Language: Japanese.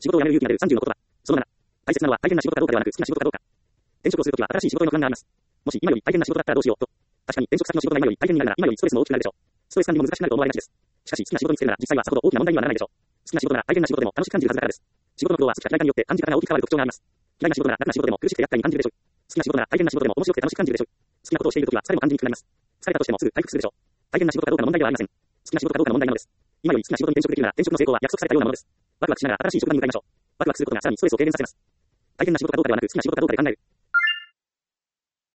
仕事を辞める勇気が出る30の言葉。その7。大切なのは大変な仕事かどうかではなく好きな仕事かどうか。転職をするときは新しい仕事への不安があります。もし今より大変な仕事だったらどうしようと。確かに転職先の仕事が今より大変になるなら今よりストレスも大きくなるでしょう。ストレス管理も難しくなると思われがちです。しかし好きな仕事に就けるなら実際はさほど大きな問題にはならないでしょう。好きな仕事なら大変な仕事でも楽しく感じるはずだからです。仕事の苦労は好きか嫌いかによって感じ方が大きく変わる特徴があります。嫌いな仕事なら楽な仕事でも苦しくて厄介に感じるでしょう。好きな仕事なら大変な仕事でも面白くて楽しく感じるでしょう。好きなことをしているときは疲れも感じにくくなります。疲れたとしてもすぐ回復するでしょう。大変な仕事かどうかの問題ではありません。好きな仕事かどうかの問題なのです。今より好きな仕事に転職できるなら転職の成功は約束されたようなものです。ワクワクしながら新しい職場に向かいましょう。ワクワクすることがさらにストレスを軽減させます。大変な仕事かどうかではなく好きな仕事かどうかで考える。